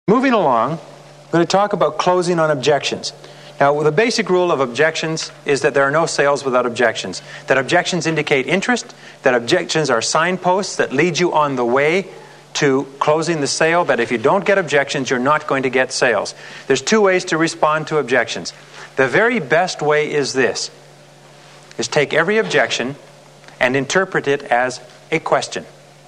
Moving along, I'm going to talk about closing on objections. Now, the basic rule of objections is that there are no sales without objections. That objections indicate interest, that objections are signposts that lead you on the way to closing the sale, but if you don't get objections, you're not going to get sales. There's two ways to respond to objections. The very best way is this, is take every objection and interpret it as a question.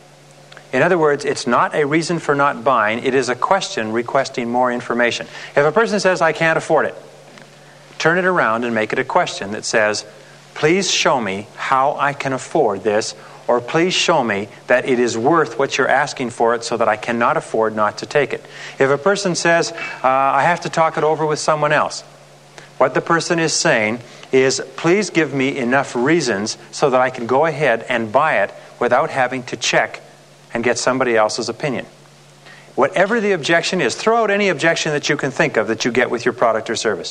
In other words, it's not a reason for not buying, it is a question requesting more information. If a person says, I can't afford it, turn it around and make it a question that says, please show me how I can afford this, or please show me that it is worth what you're asking for it so that I cannot afford not to take it. If a person says, I have to talk it over with someone else, what the person is saying is, please give me enough reasons so that I can go ahead and buy it without having to check and get somebody else's opinion. Whatever the objection is, throw out any objection that you can think of that you get with your product or service.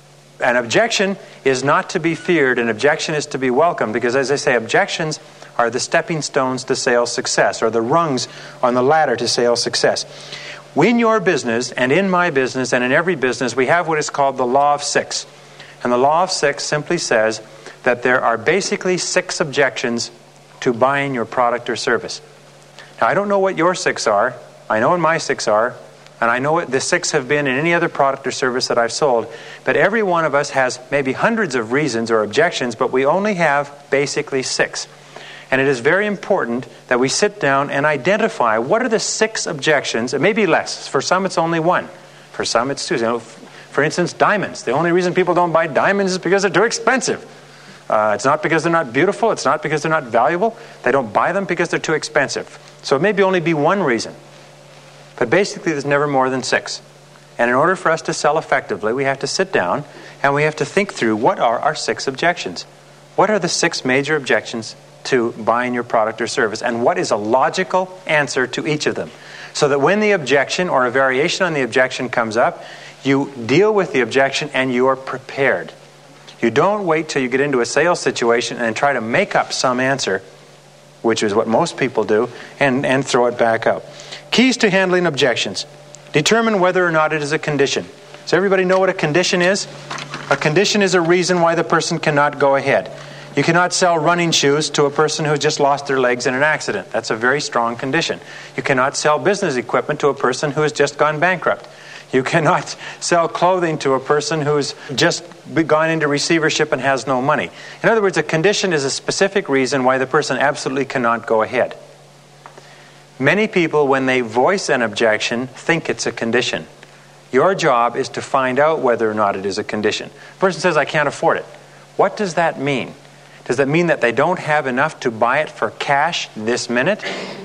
An objection is not to be feared, an objection is to be welcomed, because as I say, objections are the stepping stones to sales success, or the rungs on the ladder to sales success. In your business, and in my business, and in every business, we have what is called the Law of Six. And the Law of Six simply says that there are basically 6 objections to buying your product or service. Now, I don't know what your 6 are. I know what my 6 are. And I know what the 6 have been in any other product or service that I've sold. But every one of us has maybe hundreds of reasons or objections, but we only have basically 6. And it is very important that we sit down and identify what are the 6 objections. It may be less. For some, it's only 1. For some, it's 2. You know, for instance, diamonds. The only reason people don't buy diamonds is because they're too expensive. It's not because they're not beautiful. It's not because they're not valuable. They don't buy them because they're too expensive. So it may only be 1 reason. But basically, there's never more than 6. And in order for us to sell effectively, we have to sit down and we have to think through what are our 6 objections. What are the 6 major objections to buying your product or service? And what is a logical answer to each of them? So that when the objection or a variation on the objection comes up, you deal with the objection and you are prepared. You don't wait till you get into a sales situation and try to make up some answer, which is what most people do, and throw it back out. Keys to handling objections. Determine whether or not it is a condition. Does everybody know what a condition is? A condition is a reason why the person cannot go ahead. You cannot sell running shoes to a person who just lost their legs in an accident. That's a very strong condition. You cannot sell business equipment to a person who has just gone bankrupt. You cannot sell clothing to a person who's just gone into receivership and has no money. In other words, a condition is a specific reason why the person absolutely cannot go ahead. Many people, when they voice an objection, think it's a condition. Your job is to find out whether or not it is a condition. The person says, I can't afford it. What does that mean? Does that mean that they don't have enough to buy it for cash this minute?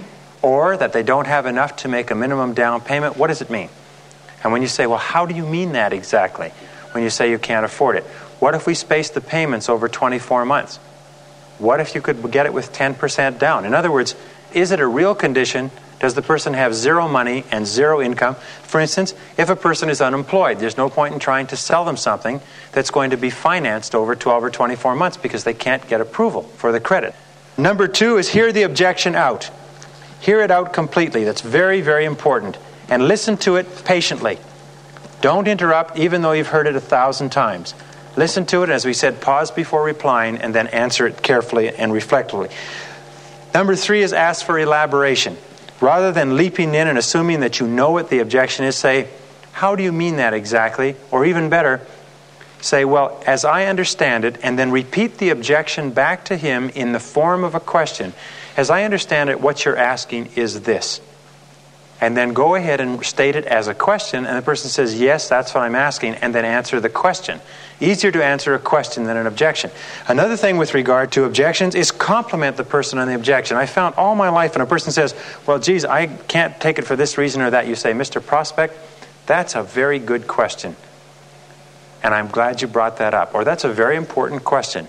Or that they don't have enough to make a minimum down payment? What does it mean? And when you say, well, how do you mean that exactly? When you say you can't afford it. What if we space the payments over 24 months? What if you could get it with 10% down? In other words, is it a real condition? Does the person have 0 money and 0 income? For instance, if a person is unemployed, there's no point in trying to sell them something that's going to be financed over 12 or 24 months because they can't get approval for the credit. Number 2 is hear the objection out. Hear it out completely. That's very, very important. And listen to it patiently. Don't interrupt even though you've heard it 1,000 times. Listen to it, as we said, pause before replying and then answer it carefully and reflectively. Number 3 is ask for elaboration. Rather than leaping in and assuming that you know what the objection is, say, how do you mean that exactly? Or even better, say, well, as I understand it, and then repeat the objection back to him in the form of a question. As I understand it, what you're asking is this. And then go ahead and state it as a question, and the person says, yes, that's what I'm asking, and then answer the question. Easier to answer a question than an objection. Another thing with regard to objections is compliment the person on the objection. I found all my life when a person says, well, geez, I can't take it for this reason or that, you say, Mr. Prospect, that's a very good question. And I'm glad you brought that up. Or that's a very important question.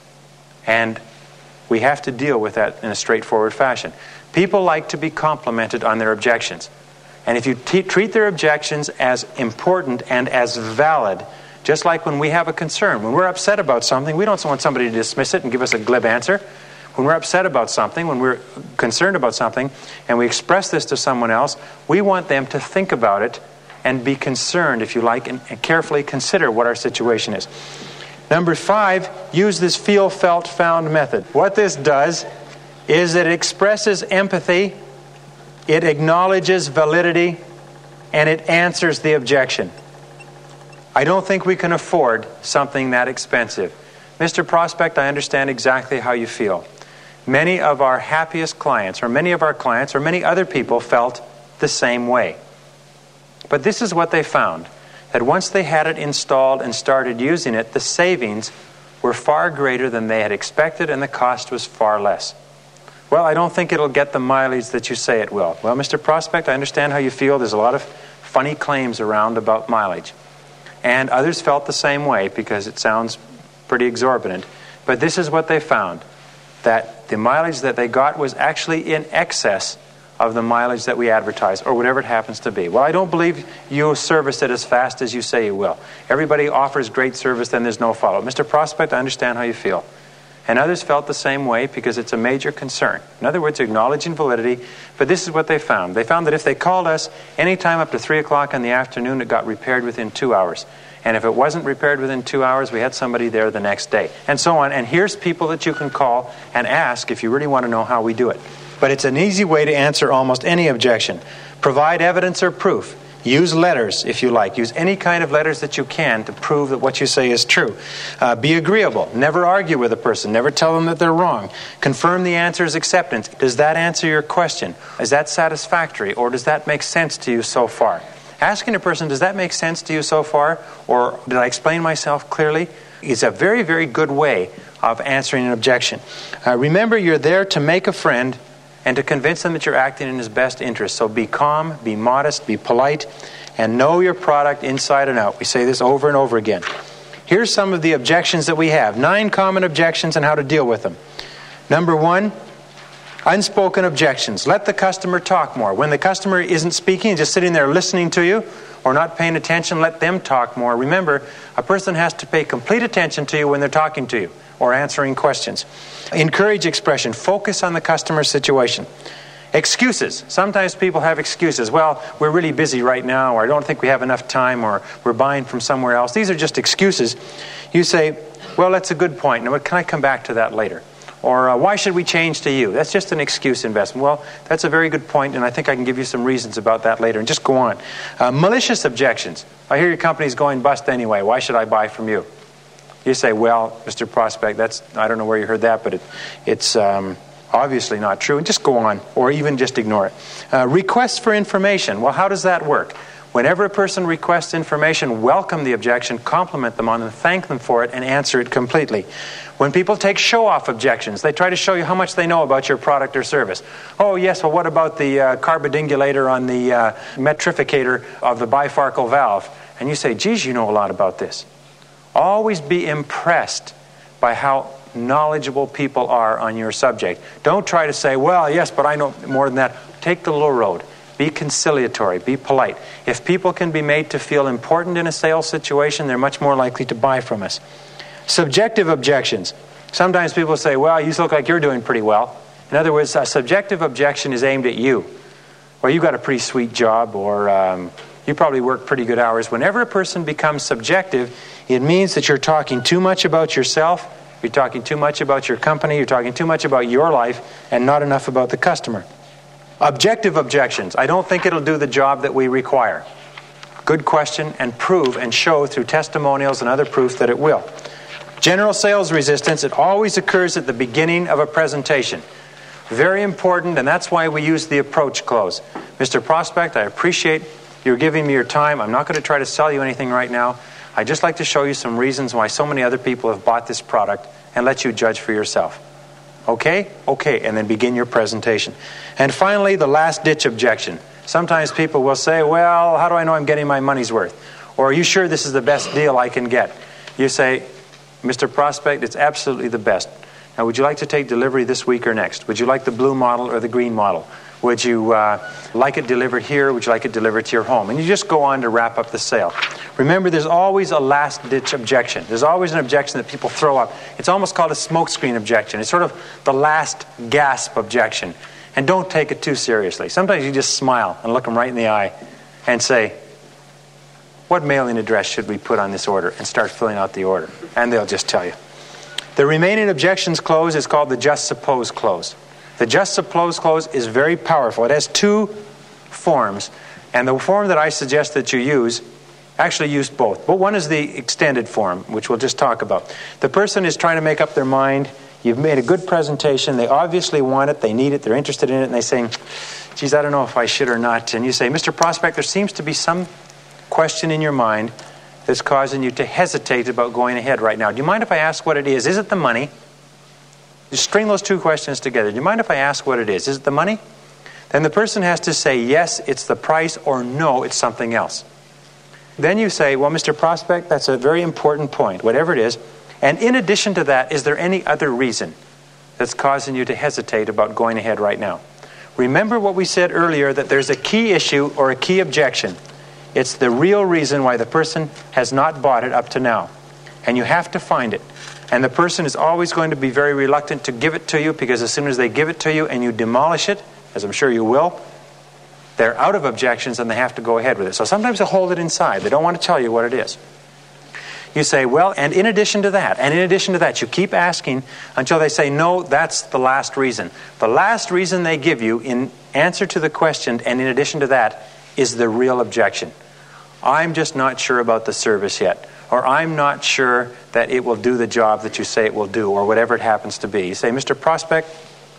And we have to deal with that in a straightforward fashion. People like to be complimented on their objections. And if you treat their objections as important and as valid, just like when we have a concern, when we're upset about something, we don't want somebody to dismiss it and give us a glib answer. When we're upset about something, when we're concerned about something, and we express this to someone else, we want them to think about it and be concerned, if you like, and carefully consider what our situation is. Number 5, use this feel, felt, found method. What this does is it expresses empathy, it acknowledges validity, and it answers the objection. I don't think we can afford something that expensive. Mr. Prospect, I understand exactly how you feel. Many of our happiest clients, or many of our clients, or many other people felt the same way. But this is what they found, that once they had it installed and started using it, the savings were far greater than they had expected and the cost was far less. Well, I don't think it'll get the mileage that you say it will. Well, Mr. Prospect, I understand how you feel. There's a lot of funny claims around about mileage. And others felt the same way because it sounds pretty exorbitant. But this is what they found, that the mileage that they got was actually in excess of the mileage that we advertise, or whatever it happens to be. Well, I don't believe you'll service it as fast as you say you will. Everybody offers great service, then there's no follow-up. Mr. Prospect, I understand how you feel. And others felt the same way because it's a major concern. In other words, acknowledging validity. But this is what they found. They found that if they called us anytime up to 3 o'clock in the afternoon, it got repaired within 2 hours. And if it wasn't repaired within 2 hours, we had somebody there the next day. And so on. And here's people that you can call and ask if you really want to know how we do it. But it's an easy way to answer almost any objection. Provide evidence or proof. Use letters, if you like. Use any kind of letters that you can to prove that what you say is true. Be agreeable. Never argue with a person. Never tell them that they're wrong. Confirm the answer as acceptance. Does that answer your question? Is that satisfactory? Or does that make sense to you so far? Asking a person, does that make sense to you so far? Or did I explain myself clearly? Is a very, very good way of answering an objection. Remember, you're there to make a friend and to convince them that you're acting in his best interest. So be calm, be modest, be polite, and know your product inside and out. We say this over and over again. Here's some of the objections that we have. 9 common objections and how to deal with them. Number 1, unspoken objections. Let the customer talk more. When the customer isn't speaking, just sitting there listening to you or not paying attention, let them talk more. Remember, a person has to pay complete attention to you when they're talking to you or answering questions. Encourage expression. Focus on the customer's situation. Excuses. Sometimes people have excuses. Well, we're really busy right now, or I don't think we have enough time, or we're buying from somewhere else. These are just excuses. You say, well, that's a good point. Now, can I come back to that later? Or why should we change to you? That's just an excuse investment. Well, that's a very good point, and I think I can give you some reasons about that later. And just go on. Malicious objections. I hear your company's going bust anyway. Why should I buy from you? You say, well, Mr. Prospect, I don't know where you heard that, but it's obviously not true. And just go on, or even just ignore it. Requests for information. Well, how does that work? Whenever a person requests information, welcome the objection, compliment them on it, thank them for it, and answer it completely. When people take show-off objections, they try to show you how much they know about your product or service. Oh, yes, well, what about the carbidingulator on the metrificator of the bifarcal valve? And you say, geez, you know a lot about this. Always be impressed by how knowledgeable people are on your subject. Don't try to say, well, yes, but I know more than that. Take the low road. Be conciliatory. Be polite. If people can be made to feel important in a sales situation, they're much more likely to buy from us. Subjective objections. Sometimes people say, well, you look like you're doing pretty well. In other words, a subjective objection is aimed at you. Well, you got a pretty sweet job, or you probably work pretty good hours. Whenever a person becomes subjective, it means that you're talking too much about yourself, you're talking too much about your company, you're talking too much about your life, and not enough about the customer. Objective objections. I don't think it'll do the job that we require. Good question, and prove and show through testimonials and other proof that it will. General sales resistance. It always occurs at the beginning of a presentation. Very important, and that's why we use the approach close. Mr. Prospect, I appreciate you're giving me your time. I'm not going to try to sell you anything right now. I'd just like to show you some reasons why so many other people have bought this product and let you judge for yourself. Okay? Okay, and then begin your presentation. And finally, the last-ditch objection. Sometimes people will say, well, how do I know I'm getting my money's worth? Or are you sure this is the best deal I can get? You say, Mr. Prospect, it's absolutely the best. Now, would you like to take delivery this week or next? Would you like the blue model or the green model? Would you like it delivered here? Would you like it delivered to your home? And you just go on to wrap up the sale. Remember, there's always a last-ditch objection. There's always an objection that people throw up. It's almost called a smokescreen objection. It's sort of the last gasp objection. And don't take it too seriously. Sometimes you just smile and look them right in the eye and say, what mailing address should we put on this order, and start filling out the order. And they'll just tell you. The remaining objections clause is called the just suppose clause. The just suppose clause is very powerful. It has two forms. And the form that I suggest that you use, actually use both. But one is the extended form, which we'll just talk about. The person is trying to make up their mind. You've made a good presentation. They obviously want it. They need it. They're interested in it. And they're saying, geez, I don't know if I should or not. And you say, Mr. Prospect, there seems to be some question in your mind that's causing you to hesitate about going ahead right now. Do you mind if I ask what it is? Is it the money? You string those two questions together. Do you mind if I ask what it is? Is it the money? Then the person has to say, yes, it's the price, or no, it's something else. Then you say, well, Mr. Prospect, that's a very important point, whatever it is. And in addition to that, is there any other reason that's causing you to hesitate about going ahead right now? Remember what we said earlier, that there's a key issue or a key objection. It's the real reason why the person has not bought it up to now. And you have to find it. And the person is always going to be very reluctant to give it to you, because as soon as they give it to you and you demolish it, as I'm sure you will, they're out of objections and they have to go ahead with it. So sometimes they hold it inside. They don't want to tell you what it is. You say, well, and in addition to that, and in addition to that, you keep asking until they say, no, that's the last reason. The last reason they give you in answer to the question, and in addition to that, is the real objection. I'm just not sure about the service yet. Or I'm not sure that it will do the job that you say it will do, or whatever it happens to be. You say, Mr. Prospect,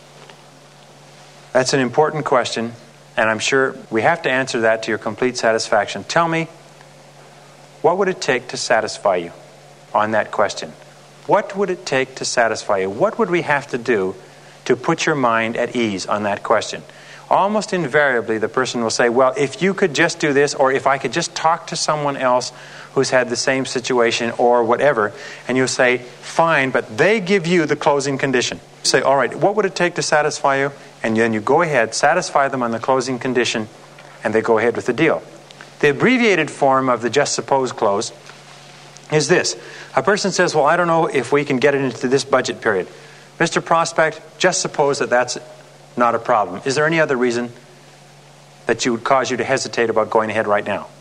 that's an important question, and I'm sure we have to answer that to your complete satisfaction. Tell me, what would it take to satisfy you on that question? What would it take to satisfy you? What would we have to do to put your mind at ease on that question? Almost invariably, the person will say, well, if you could just do this, or if I could just talk to someone else who's had the same situation, or whatever, and you'll say, fine, but they give you the closing condition. Say, all right, what would it take to satisfy you? And then you go ahead, satisfy them on the closing condition, and they go ahead with the deal. The abbreviated form of the just suppose clause is this. A person says, well, I don't know if we can get it into this budget period. Mr. Prospect, just suppose that that's not a problem. Is there any other reason that would cause you to hesitate about going ahead right now?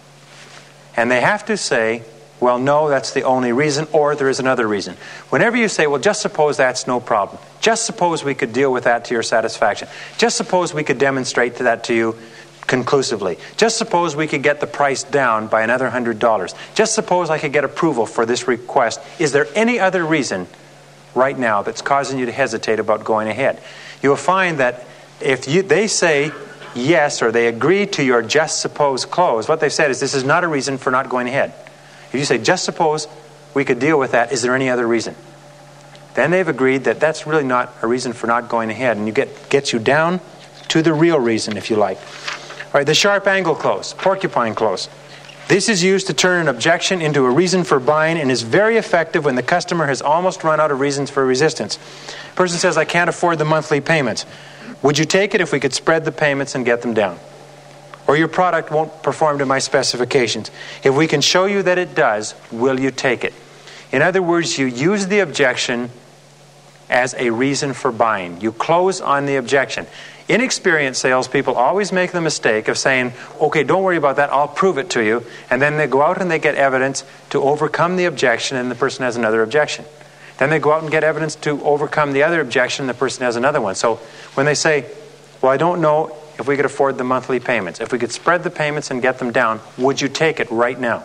And they have to say, well, no, that's the only reason, or there is another reason. Whenever you say, well, just suppose that's no problem. Just suppose we could deal with that to your satisfaction. Just suppose we could demonstrate that to you conclusively. Just suppose we could get the price down by another $100. Just suppose I could get approval for this request. Is there any other reason right now that's causing you to hesitate about going ahead? You'll find that if they say yes, or they agree to your just suppose clause, what they've said is this is not a reason for not going ahead. If you say, just suppose we could deal with that, is there any other reason? Then they've agreed that that's really not a reason for not going ahead, and gets you down to the real reason, if you like. All right, the sharp angle clause, porcupine clause. This is used to turn an objection into a reason for buying, and is very effective when the customer has almost run out of reasons for resistance. The person says, I can't afford the monthly payments. Would you take it if we could spread the payments and get them down? Or your product won't perform to my specifications. If we can show you that it does, will you take it? In other words, you use the objection as a reason for buying. You close on the objection. Inexperienced salespeople always make the mistake of saying, okay, don't worry about that, I'll prove it to you. And then they go out and they get evidence to overcome the objection, and the person has another objection. Then they go out and get evidence to overcome the other objection, and the person has another one. So when they say, well, I don't know if we could afford the monthly payments. If we could spread the payments and get them down, would you take it right now?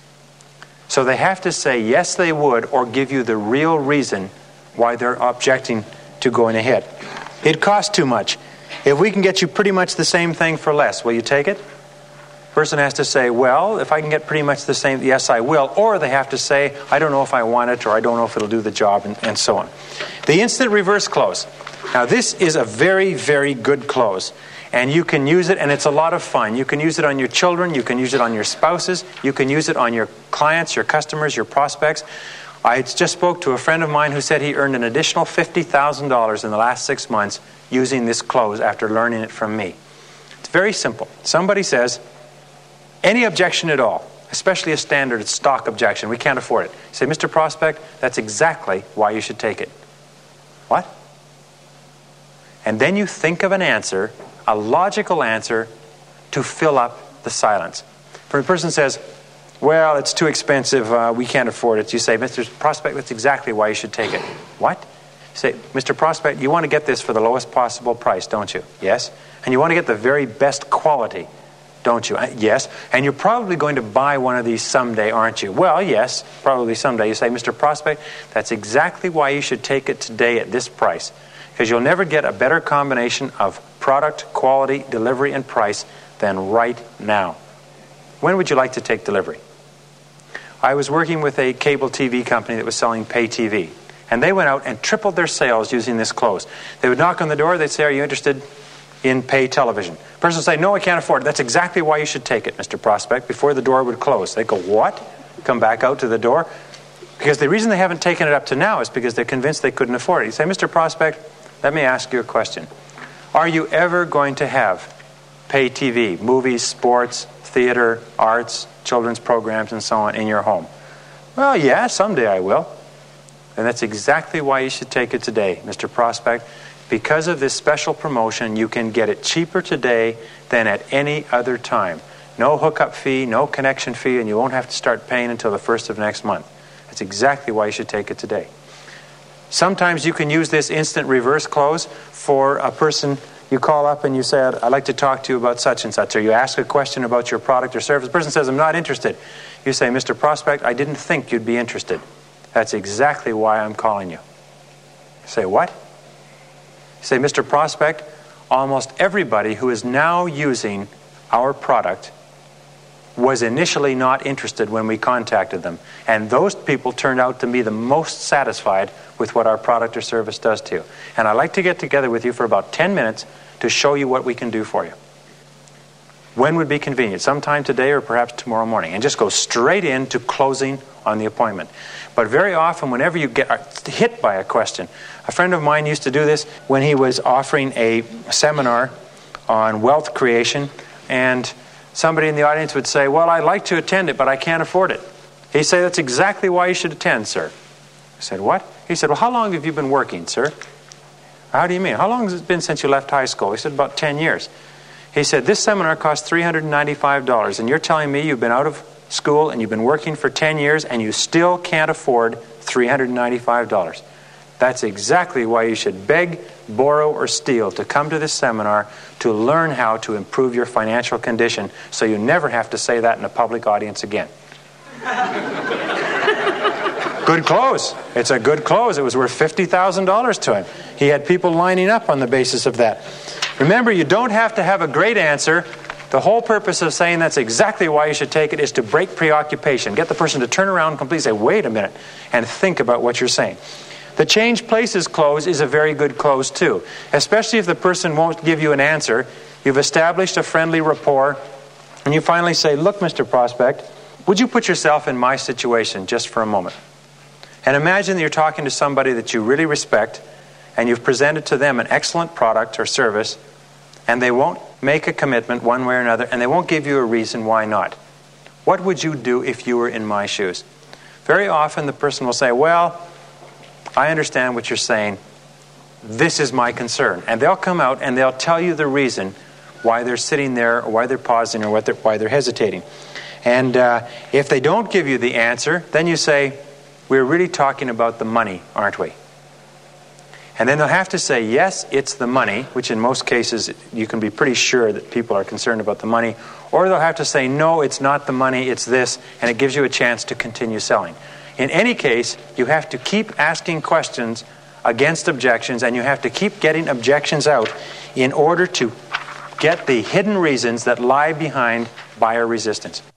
So they have to say yes, they would, or give you the real reason why they're objecting to going ahead. It costs too much. If we can get you pretty much the same thing for less, will you take it? Person has to say, well, if I can get pretty much the same, yes, I will. Or they have to say, I don't know if I want it, or I don't know if it'll do the job, and so on. The instant reverse clause. Now, this is a very, very good clause. And you can use it, and it's a lot of fun. You can use it on your children. You can use it on your spouses. You can use it on your clients, your customers, your prospects. I just spoke to a friend of mine who said he earned an additional $50,000 in the last 6 months using this clause after learning it from me. It's very simple. Somebody says, any objection at all, especially a standard stock objection, we can't afford it. You say, Mr. Prospect, that's exactly why you should take it. What? And then you think of an answer, a logical answer, to fill up the silence. For a person says, Well, it's too expensive. We can't afford it. You say, Mr. Prospect, that's exactly why you should take it. What? You say, Mr. Prospect, you want to get this for the lowest possible price, don't you? Yes. And you want to get the very best quality, don't you? Yes. And you're probably going to buy one of these someday, aren't you? Well, yes, probably someday. You say, Mr. Prospect, that's exactly why you should take it today at this price. Because you'll never get a better combination of product, quality, delivery, and price than right now. When would you like to take delivery? I was working with a cable TV company that was selling pay TV. And they went out and tripled their sales using this close. They would knock on the door. They'd say, are you interested in pay television? The person would say, no, I can't afford it. That's exactly why you should take it, Mr. Prospect, before the door would close. They'd go, what? Come back out to the door? Because the reason they haven't taken it up to now is because they're convinced they couldn't afford it. You say, Mr. Prospect, let me ask you a question. Are you ever going to have pay TV, movies, sports, theater, arts, children's programs, and so on in your home? Well, yeah, someday I will. And that's exactly why you should take it today, Mr. Prospect. Because of this special promotion, you can get it cheaper today than at any other time. No hookup fee, no connection fee, and you won't have to start paying until the 1st of next month. That's exactly why you should take it today. Sometimes you can use this instant reverse close for a person. You call up and you say, I'd like to talk to you about such and such. Or you ask a question about your product or service. The person says, I'm not interested. You say, Mr. Prospect, I didn't think you'd be interested. That's exactly why I'm calling you. You say, what? You say, Mr. Prospect, almost everybody who is now using our product was initially not interested when we contacted them. And those people turned out to be the most satisfied with what our product or service does to you. And I'd like to get together with you for about 10 minutes to show you what we can do for you. When would be convenient? Sometime today or perhaps tomorrow morning. And just go straight into closing on the appointment. But very often, whenever you get hit by a question, a friend of mine used to do this when he was offering a seminar on wealth creation, and somebody in the audience would say, well, I'd like to attend it, but I can't afford it. He'd say, that's exactly why you should attend, sir. I said, what? He said, well, how long have you been working, sir? How do you mean? How long has it been since you left high school? He said, about 10 years. He said, this seminar costs $395, and you're telling me you've been out of school and you've been working for 10 years and you still can't afford $395. That's exactly why you should beg, borrow, or steal to come to this seminar to learn how to improve your financial condition so you never have to say that in a public audience again. Good close. It's a good close. It was worth $50,000 to him. He had people lining up on the basis of that. Remember, you don't have to have a great answer. The whole purpose of saying that's exactly why you should take it is to break preoccupation. Get the person to turn around completely, say, wait a minute, and think about what you're saying. The change places close is a very good close too, especially if the person won't give you an answer. You've established a friendly rapport, and you finally say, look, Mr. Prospect, would you put yourself in my situation just for a moment? And imagine that you're talking to somebody that you really respect, and you've presented to them an excellent product or service, and they won't make a commitment one way or another, and they won't give you a reason why not. What would you do if you were in my shoes? Very often the person will say, well, I understand what you're saying. This is my concern. And they'll come out and they'll tell you the reason why they're sitting there, or why they're pausing, or why they're hesitating. And if they don't give you the answer, then you say, we're really talking about the money, aren't we? And then they'll have to say, yes, it's the money, which in most cases you can be pretty sure that people are concerned about the money. Or they'll have to say, no, it's not the money, it's this, and it gives you a chance to continue selling. In any case, you have to keep asking questions against objections, and you have to keep getting objections out in order to get the hidden reasons that lie behind buyer resistance.